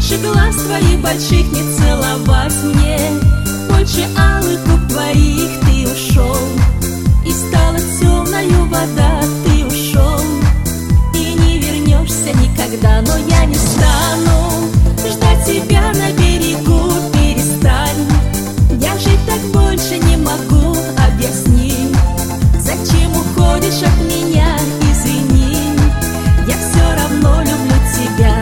Больше глаз твоих больших не целовать мне, больше алых губ твоих ты ушел, и стала темною вода, ты ушел, и не вернешься никогда. Но я не стану ждать тебя на берегу, перестань. Я жить так больше не могу, объясни, зачем уходишь от меня, извини, я все равно люблю тебя.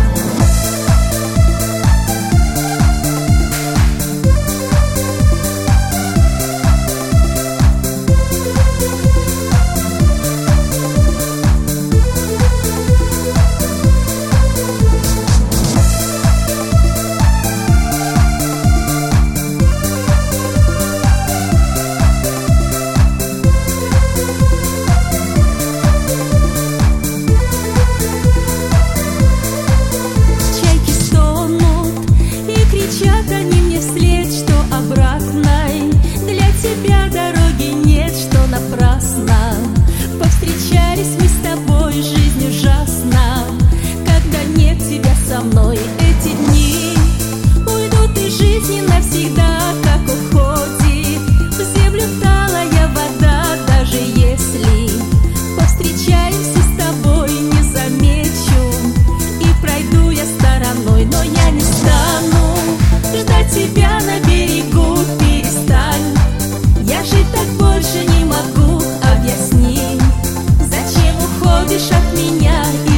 Кричат они мне вслед, что обратной для тебя дороги нет, что напрасно повстречались мы с тобой. Жизнь ужасна, когда нет тебя со мной. Эти дни уйдут из жизни навсегда, как уходит в землю талая вода. Даже если повстречаемся с тобой, не замечу и пройду я стороной. Но я не стану ждать тебя на берегу, перестань. Я жить так больше не могу, объясни, зачем уходишь от меня.